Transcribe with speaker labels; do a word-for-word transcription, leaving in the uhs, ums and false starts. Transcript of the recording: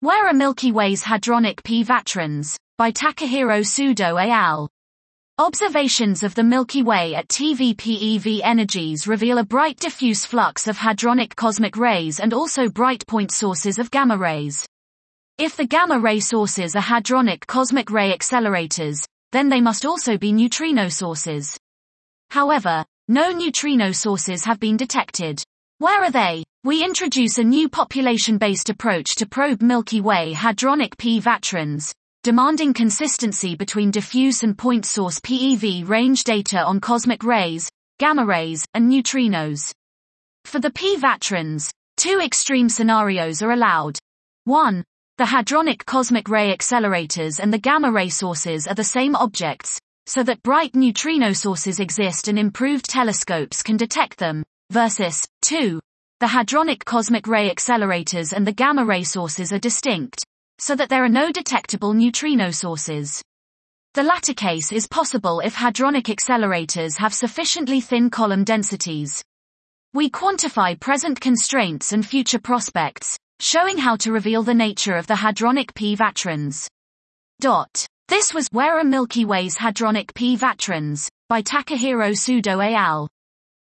Speaker 1: Where are Milky Way's hadronic P vatrons? By Takahiro Sudo et al. Observations of the Milky Way at T V P E V energies reveal a bright diffuse flux of hadronic cosmic rays and also bright point sources of gamma rays. If the gamma ray sources are hadronic cosmic ray accelerators, then they must also be neutrino sources. However, no neutrino sources have been detected. Where are they? We introduce a new population-based approach to probe Milky Way hadronic P vatrons, demanding consistency between diffuse and point source P E V range data on cosmic rays, gamma rays, and neutrinos. For the P vatrons, two extreme scenarios are allowed. one. The hadronic cosmic ray accelerators and the gamma ray sources are the same objects, so that bright neutrino sources exist and improved telescopes can detect them, versus two. The hadronic cosmic ray accelerators and the gamma ray sources are distinct, so that there are no detectable neutrino sources. The latter case is possible if hadronic accelerators have sufficiently thin column densities. We quantify present constraints and future prospects, showing how to reveal the nature of the hadronic P vatrons. Dot. This was Where are Milky Way's hadronic P vatrons? By Takahiro Sudo et al.